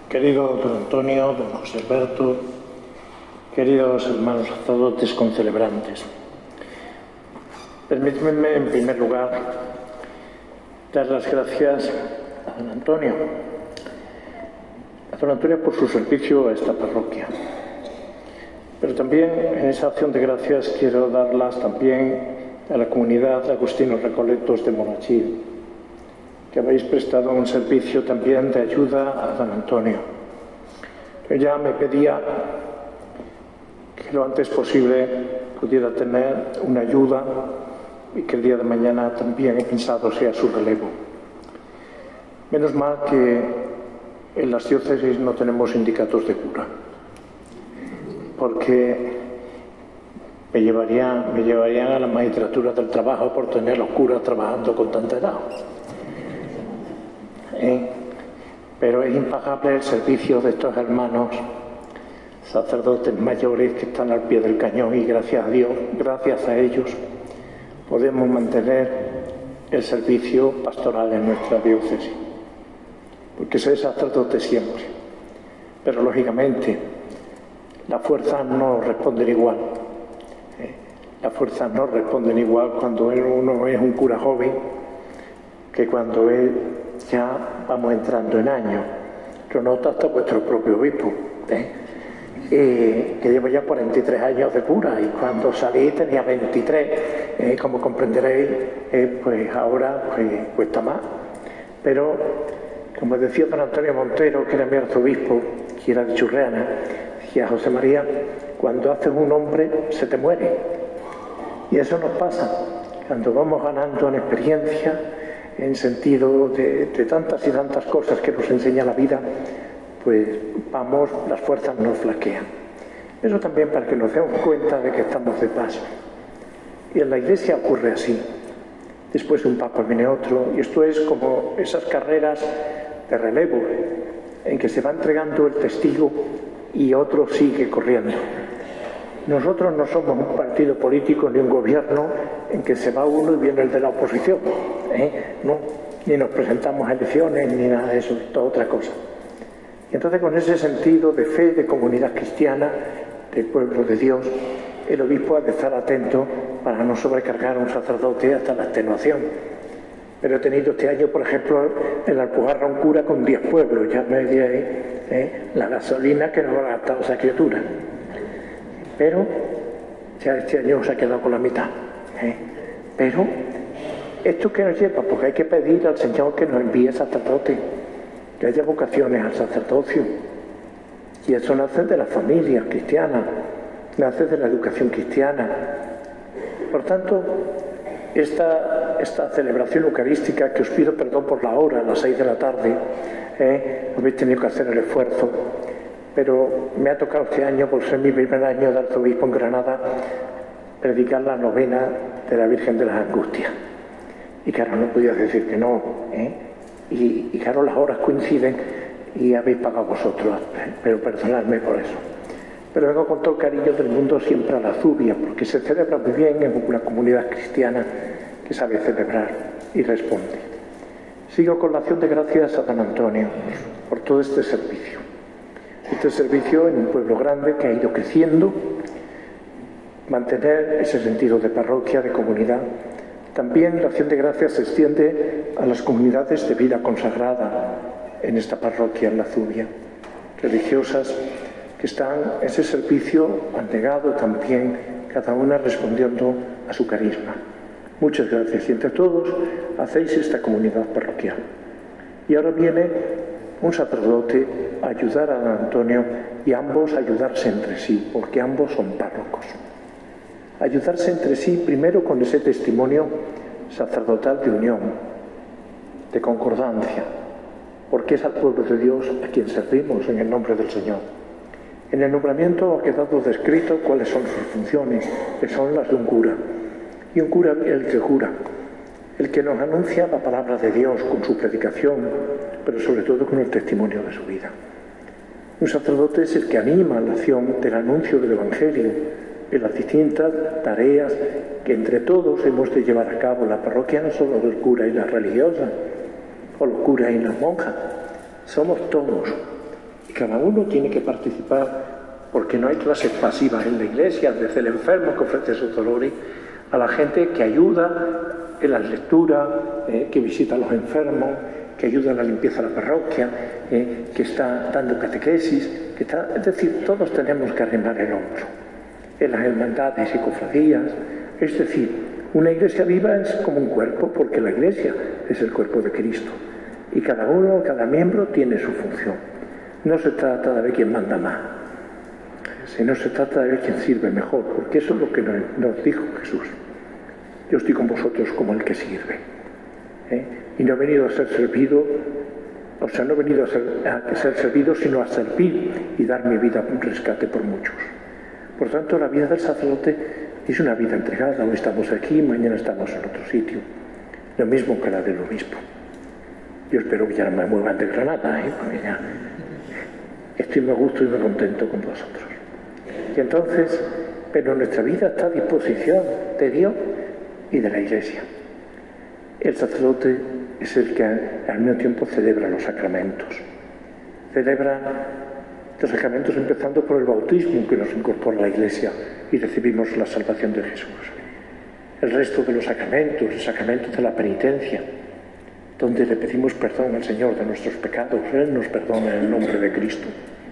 Querido don Antonio, don José Alberto, queridos hermanos sacerdotes concelebrantes, permítanme en primer lugar dar las gracias a don Antonio por su servicio a esta parroquia. Pero también en esa acción de gracias quiero darlas también a la comunidad de agustinos recoletos de Monachil, que habéis prestado un servicio también de ayuda a don Antonio. Ella me pedía que lo antes posible pudiera tener una ayuda y que el día de mañana también he pensado sea su relevo. Menos mal que en las diócesis no tenemos sindicatos de cura, porque me llevarían a la magistratura del trabajo por tener los curas trabajando con tanta edad. Pero es impagable el servicio de estos hermanos sacerdotes mayores que están al pie del cañón, y gracias a Dios, gracias a ellos, podemos mantener el servicio pastoral en nuestra diócesis. Porque soy sacerdote siempre, pero lógicamente las fuerzas no responden igual. Las fuerzas no responden igual cuando uno es un cura joven que cuando ya vamos entrando en años. Lo nota hasta vuestro propio obispo, que llevo ya 43 años de cura, y cuando salí tenía 23. Como comprenderéis, pues ahora cuesta más. Pero, como decía don Antonio Montero, que era mi arzobispo, que era de Churreana, decía: José María, cuando haces un hombre se te muere. Y eso nos pasa cuando vamos ganando en experiencia, en sentido de tantas y tantas cosas que nos enseña la vida, pues vamos, las fuerzas nos flaquean. Eso también para que nos demos cuenta de que estamos de paso. Y en la Iglesia ocurre así. Después de un papa viene otro, y esto es como esas carreras de relevo en que se va entregando el testigo y otro sigue corriendo. Nosotros no somos un partido político ni un gobierno en que se va uno y viene el de la oposición, no, ni nos presentamos a elecciones ni nada de eso, es toda otra cosa. Y entonces, con ese sentido de fe, de comunidad cristiana, del pueblo de Dios, el obispo ha de estar atento para no sobrecargar a un sacerdote hasta la extenuación. Pero he tenido este año, por ejemplo, en la Alpujarra un cura con 10 pueblos, ya me diré la gasolina que nos ha gastado esa criatura. Pero ya este año se ha quedado con la mitad. Pero esto que nos lleva, porque hay que pedir al Señor que nos envíe sacerdotes, que haya vocaciones al sacerdocio. Y eso nace de la familia cristiana, nace de la educación cristiana. Por tanto, esta celebración eucarística, que os pido perdón por la hora, a las 6 de la tarde, habéis tenido que hacer el esfuerzo, pero me ha tocado este año, por ser mi primer año de arzobispo en Granada, predicar la novena de la Virgen de las Angustias. Y claro, no podía decir que no, y claro, las horas coinciden y habéis pagado vosotros, pero perdonadme por eso. Pero vengo con todo el cariño del mundo siempre a la Zubia, porque se celebra muy bien en una comunidad cristiana que sabe celebrar y responde. Sigo con la acción de gracias a don Antonio por todo este servicio. Este servicio en un pueblo grande que ha ido creciendo, mantener ese sentido de parroquia, de comunidad. También la acción de gracias se extiende a las comunidades de vida consagrada en esta parroquia, en la Zubia, religiosas que están en ese servicio abnegado también, cada una respondiendo a su carisma. Muchas gracias, y entre todos hacéis esta comunidad parroquial. Y ahora viene un sacerdote a ayudar a don Antonio, y ambos ayudarse entre sí, porque ambos son párrocos. Ayudarse entre sí primero con ese testimonio sacerdotal de unión, de concordancia, porque es al pueblo de Dios a quien servimos en el nombre del Señor. En el nombramiento ha quedado descrito cuáles son sus funciones, que son las de un cura. Y un cura, el que jura, el que nos anuncia la palabra de Dios con su predicación, pero sobre todo con el testimonio de su vida. Un sacerdote es el que anima la acción del anuncio del Evangelio en las distintas tareas que entre todos hemos de llevar a cabo. La parroquia no solo del cura y la religiosa, o los curas y las monjas, somos todos. Y cada uno tiene que participar, porque no hay clases pasivas en la iglesia, desde el enfermo que ofrece sus dolores, a la gente que ayuda en las lecturas, que visita a los enfermos, que ayuda en la limpieza de la parroquia, que está dando catequesis, es decir, todos tenemos que arrimar el hombro en las hermandades y cofradías. Es decir, una iglesia viva es como un cuerpo, porque la iglesia es el cuerpo de Cristo. Y cada uno, cada miembro tiene su función. No se trata de ver quién manda más, sino se trata de ver quién sirve mejor, porque eso es lo que nos dijo Jesús. Yo estoy con vosotros como el que sirve. Y no he venido a ser servido, o sea, no he venido a ser servido, sino a servir y dar mi vida un rescate por muchos. Por tanto, la vida del sacerdote es una vida entregada. Hoy estamos aquí, mañana estamos en otro sitio. Lo mismo que la del obispo. Yo espero que ya no me muevan de Granada, porque ya estoy muy a gusto y muy contento con vosotros. Y entonces, pero nuestra vida está a disposición de Dios y de la Iglesia. El sacerdote es el que al mismo tiempo celebra los sacramentos. Celebra los sacramentos empezando por el bautismo, que nos incorpora a la Iglesia y recibimos la salvación de Jesús. El resto de los sacramentos, el sacramento de la penitencia, donde le pedimos perdón al Señor de nuestros pecados, Él nos perdona en el nombre de Cristo.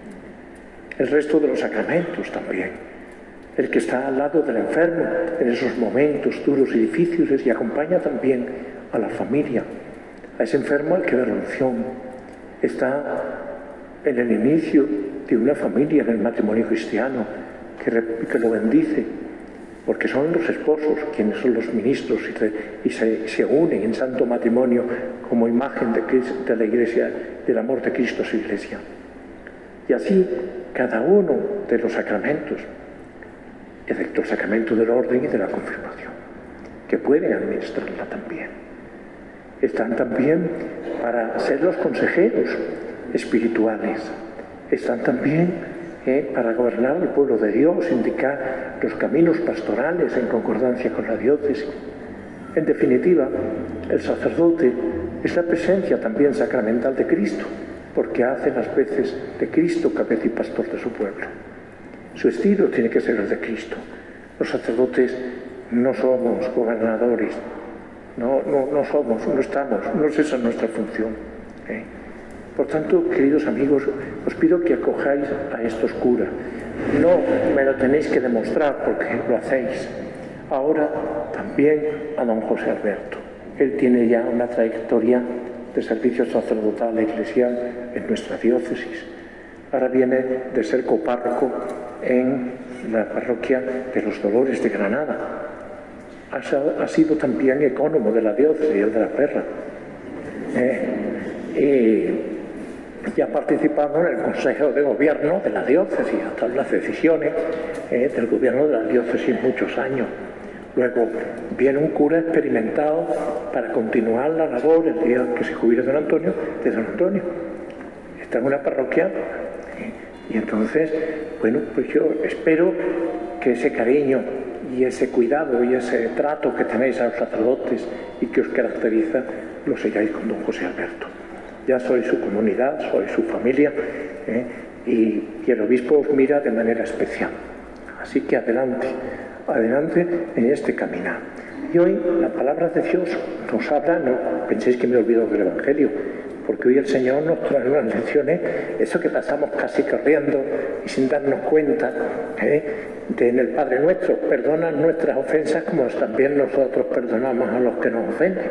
El resto de los sacramentos también, el que está al lado del enfermo en esos momentos duros y difíciles y acompaña también a la familia, a ese enfermo al que da la unción, está en el inicio de una familia, en el matrimonio cristiano, que lo bendice, porque son los esposos quienes son los ministros y se unen en santo matrimonio como imagen de la Iglesia, del amor de Cristo a su Iglesia. Y así, cada uno de los sacramentos, excepto el sacramento del orden y de la confirmación, que pueden administrarla también, están también para ser los consejeros espirituales, están también para gobernar el pueblo de Dios, indicar los caminos pastorales en concordancia con la diócesis. En definitiva, el sacerdote es la presencia también sacramental de Cristo, porque hace las veces de Cristo cabeza y pastor de su pueblo. Su estilo tiene que ser el de Cristo. Los sacerdotes no somos gobernadores, no es esa nuestra función. Por tanto, queridos amigos, os pido que acojáis a estos curas. No me lo tenéis que demostrar porque lo hacéis. Ahora también a don José Alberto. Él tiene ya una trayectoria de servicio sacerdotal eclesial en nuestra diócesis. Ahora viene de ser copárroco en la parroquia de los Dolores de Granada. Ha sido también ecónomo de la diócesis, el de la Perra. Y ha participado en el Consejo de Gobierno de la diócesis, hasta las decisiones del gobierno de la diócesis muchos años. Luego viene un cura experimentado para continuar la labor el día que se jubile don Antonio, de don Antonio. Está en una parroquia y entonces, bueno, pues yo espero que ese cariño y ese cuidado y ese trato que tenéis a los sacerdotes y que os caracteriza, lo sigáis con don José Alberto. Ya sois su comunidad, sois su familia, y el obispo os mira de manera especial. Así que adelante en este caminar. Y hoy la palabra de Dios nos habla, no penséis que me olvido del Evangelio, porque hoy el Señor nos trae unas lecciones, eso que pasamos casi corriendo y sin darnos cuenta, en el Padre Nuestro, perdona nuestras ofensas como también nosotros perdonamos a los que nos ofenden.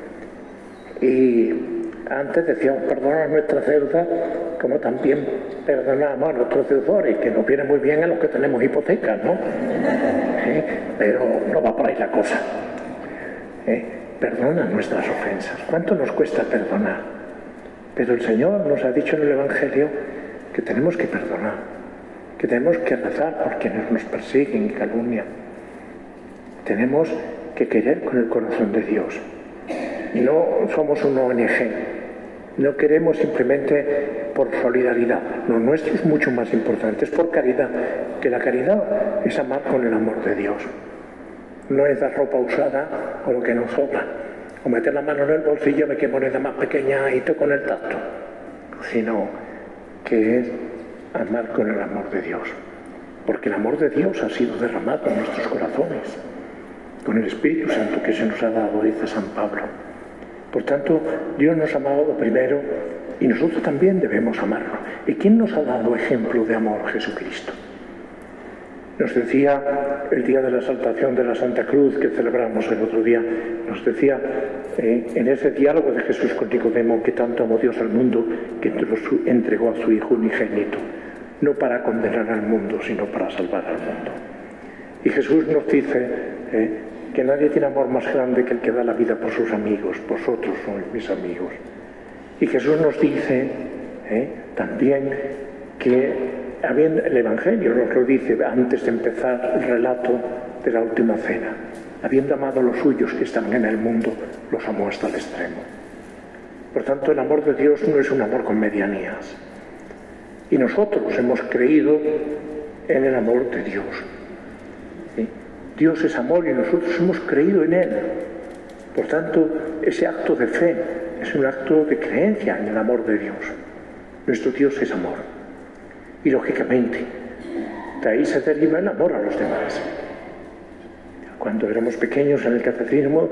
Y antes decíamos, perdona nuestras deudas como también perdonamos a nuestros deudores, que nos viene muy bien a los que tenemos hipotecas, ¿no? Pero no va por ahí la cosa. Perdona nuestras ofensas. ¿Cuánto nos cuesta perdonar? Pero el Señor nos ha dicho en el Evangelio que tenemos que perdonar, que tenemos que rezar por quienes nos persiguen y calumnian. Tenemos que querer con el corazón de Dios. No somos una ONG, no queremos simplemente por solidaridad. Lo nuestro es mucho más importante, es por caridad, que la caridad es amar con el amor de Dios. No es dar ropa usada o lo que nos sobra, o meter la mano en el bolsillo de qué moneda más pequeña y con el tacto, sino que es amar con el amor de Dios. Porque el amor de Dios ha sido derramado en nuestros corazones, con el Espíritu Santo que se nos ha dado, dice San Pablo. Por tanto, Dios nos ha amado primero y nosotros también debemos amarlo. ¿Y quién nos ha dado ejemplo de amor? Jesucristo. Nos decía el día de la exaltación de la Santa Cruz que celebramos el otro día, nos decía en ese diálogo de Jesús con Nicodemo que tanto amó Dios al mundo que entregó a su Hijo unigénito, no para condenar al mundo, sino para salvar al mundo. Y Jesús nos dice que nadie tiene amor más grande que el que da la vida por sus amigos. Vosotros sois mis amigos. Y Jesús nos dice también que el Evangelio nos lo dice antes de empezar el relato de la última cena. Habiendo amado a los suyos que están en el mundo, los amó hasta el extremo. Por tanto, el amor de Dios no es un amor con medianías. Y nosotros hemos creído en el amor de Dios. ¿Sí? Dios es amor y nosotros hemos creído en Él. Por tanto, ese acto de fe es un acto de creencia en el amor de Dios. Nuestro Dios es amor. Y lógicamente, de ahí se deriva el amor a los demás. Cuando éramos pequeños en el catecismo,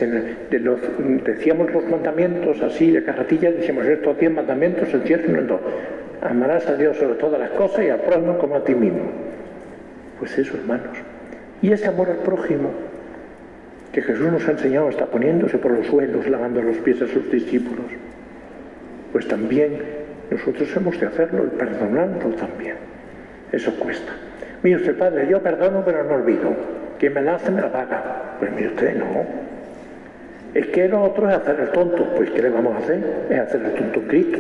decíamos los mandamientos así de carretilla, decíamos estos 10 mandamientos se encierran en 2. Amarás a Dios sobre todas las cosas y al prójimo como a ti mismo. Pues eso, hermanos. Y ese amor al prójimo, que Jesús nos ha enseñado hasta poniéndose por los suelos, lavando los pies a sus discípulos, pues también nosotros hemos de hacerlo y perdonarlo también. Eso cuesta. Mire usted, Padre, yo perdono pero no olvido. Quien me la hace me la paga. Pues mire usted, no. Es que lo otro es hacer el tonto. Pues ¿qué le vamos a hacer? Es hacer el tonto en Cristo.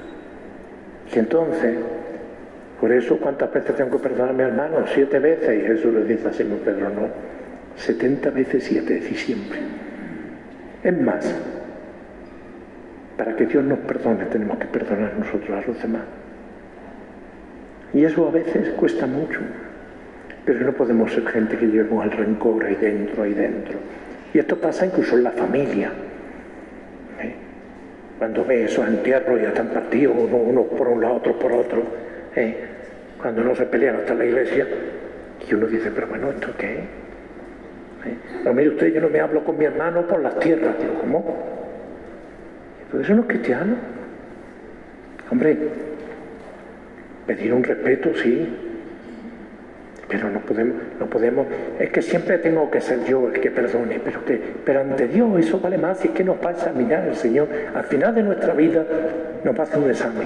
Y entonces, por eso, ¿cuántas veces tengo que perdonar a mi hermano? 7 veces. Y Jesús le dice a Simón Pedro, no. 70 veces 7, decir siempre. Es más, para que Dios nos perdone, tenemos que perdonar nosotros a los demás. Y eso a veces cuesta mucho. Pero no podemos ser gente que llevemos el rencor ahí dentro, ahí dentro. Y esto pasa incluso en la familia. Cuando ve esos entierros ya están partidos, unos por un lado, otros por otro. Cuando no se pelean hasta la iglesia. Y uno dice, pero bueno, ¿esto qué es? No, mire usted, yo no me hablo con mi hermano por las tierras. Digo, ¿cómo? Pero eso no es cristiano. Hombre, pedir un respeto, sí. Pero no podemos, es que siempre tengo que ser yo el que perdone, pero ante Dios eso vale más, y es que nos va a examinar el Señor. Al final de nuestra vida nos va a hacer un examen.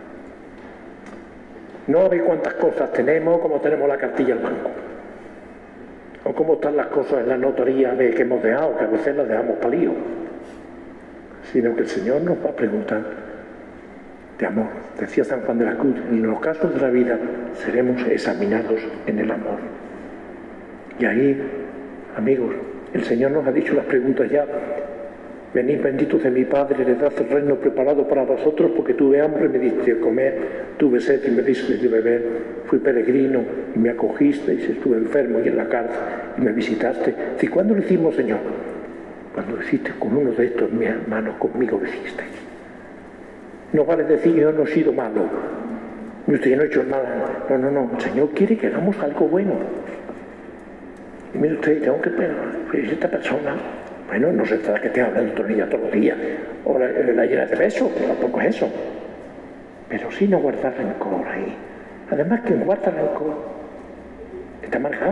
No ve cuántas cosas tenemos, como tenemos la cartilla al banco. O cómo están las cosas en la notaría de que hemos dejado, que a veces las dejamos para lío. Sino que el Señor nos va a preguntar de amor. Decía San Juan de la Cruz, en los casos de la vida seremos examinados en el amor. Y ahí, amigos, el Señor nos ha dicho las preguntas ya. Venid benditos de mi Padre, heredad el reino preparado para vosotros, porque tuve hambre y me diste de comer, tuve sed y me diste de beber, fui peregrino y me acogisteis, estuve enfermo y en la cárcel y me visitaste. ¿Y cuándo lo hicimos, Señor? Cuando lo hiciste con uno de estos mis hermanos, conmigo lo hicisteis. No vale decir yo no he sido malo, y usted no ha hecho nada. No, el Señor quiere que hagamos algo bueno. Y mire usted, tengo que perdonar. Pues esta persona, bueno, no se trata que te hablen de ella todos los días, o la llena de besos, tampoco es eso. Pero sí no guardar rencor ahí. Además, quien guarda rencor está amargado.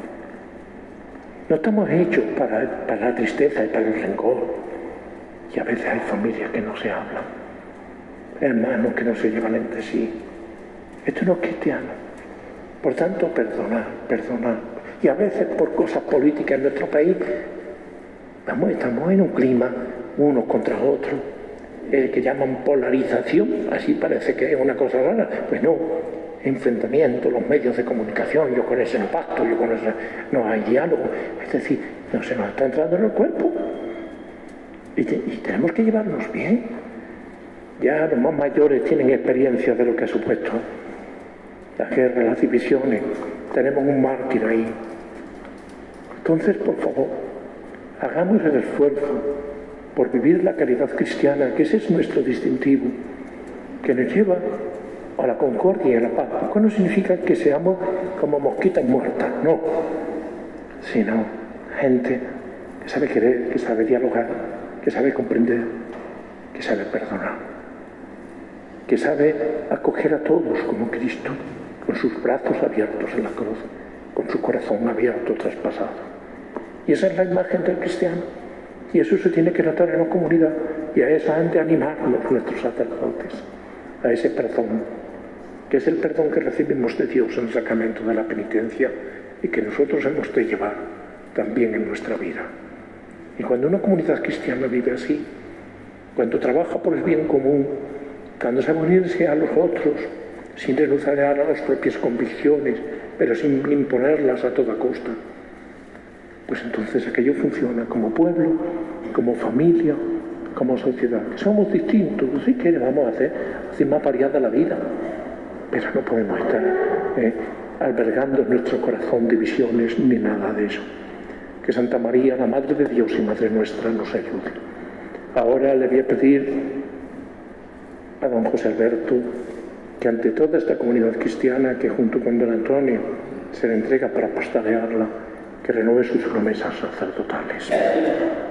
No estamos hechos para la tristeza y para el rencor. Y a veces hay familias que no se hablan, hermanos que no se llevan entre sí. Esto no es cristiano. Por tanto, perdonar. Y a veces por cosas políticas en nuestro país, estamos en un clima unos contra otros, que llaman polarización, así parece que es una cosa rara. Pues no, enfrentamiento, los medios de comunicación, yo con ese no pacto, yo con ese no hay diálogo. Es decir, no se nos está entrando en el cuerpo. Y tenemos que llevarnos bien. Ya los más mayores tienen experiencia de lo que ha supuesto las guerras, las divisiones. Tenemos un mártir ahí. Entonces, por favor, hagamos el esfuerzo por vivir la caridad cristiana, que ese es nuestro distintivo, que nos lleva a la concordia y a la paz. Lo cual no significa que seamos como mosquitas muertas, no, sino gente que sabe querer, que sabe dialogar, que sabe comprender, que sabe perdonar, que sabe acoger a todos como Cristo, con sus brazos abiertos en la cruz, con su corazón abierto, traspasado. Y esa es la imagen del cristiano. Y eso se tiene que notar en la comunidad, y a esa han de animarnos nuestros sacerdotes, a ese perdón, que es el perdón que recibimos de Dios en el sacramento de la penitencia y que nosotros hemos de llevar también en nuestra vida. Y cuando una comunidad cristiana vive así, cuando trabaja por el bien común, cuando sabe unirse a los otros, sin renunciar a las propias convicciones, pero sin imponerlas a toda costa, pues entonces aquello funciona como pueblo, como familia, como sociedad. Somos distintos, sí que vamos a hacer más variada la vida, pero no podemos estar albergando en nuestro corazón divisiones ni nada de eso. Que Santa María, la Madre de Dios y Madre nuestra, nos ayude. Ahora le voy a pedir a don José Alberto que ante toda esta comunidad cristiana que junto con don Antonio se le entrega para pastorearla, que renueve sus promesas sacerdotales.